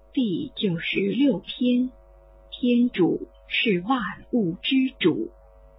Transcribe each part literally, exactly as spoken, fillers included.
第九十六篇，天主是万物之主。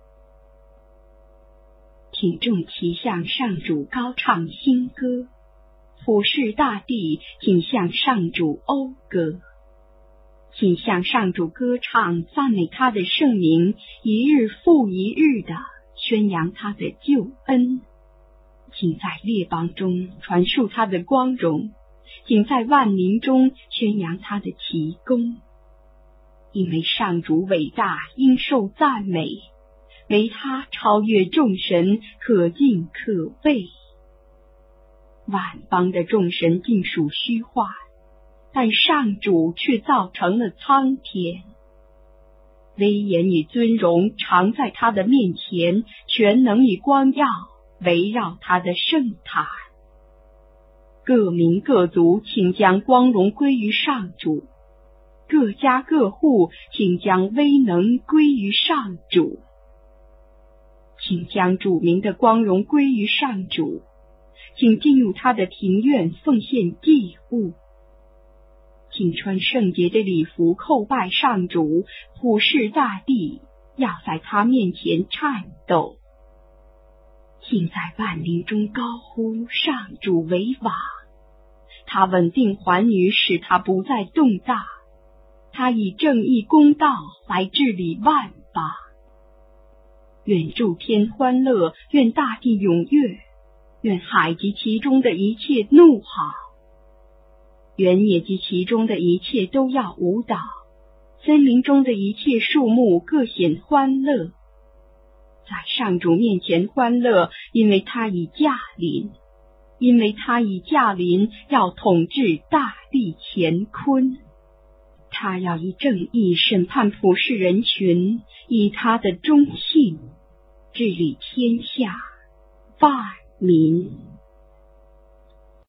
请众齐向上主高唱新歌，普世大地，请向上主讴歌。请向上主歌唱，赞美他的圣名，一日复一日的宣扬他的救恩。请在列邦中传述他的光荣，请在万民中宣扬他的奇功。因为上主伟大，应受赞美，唯他超越众神，可敬可畏。万邦的众神尽属虚幻，但上主却造成了苍天。威严与尊荣常在他的面前，全能与光耀围绕他的圣坛。各民各族，请将光荣归于上主；各家各户，请将威能归于上主。请将主名的光荣归于上主，请进入他的庭院奉献祭物。请穿圣洁的礼服叩拜上主，普世大地要在他面前颤抖。请在万民中高呼上主为王，他稳定寰宇，使他不再动荡。他以正义公道来治理万邦。愿诸天欢乐，愿大地踊跃，愿海及其中的一切怒吼，原野及其中的一切都要舞蹈，森林中的一切树木各显欢乐。在上主面前欢乐，因为他已驾临，因为他已驾临，要统治大地乾坤。他要以正义审判普世人群，以他的忠信治理天下万民。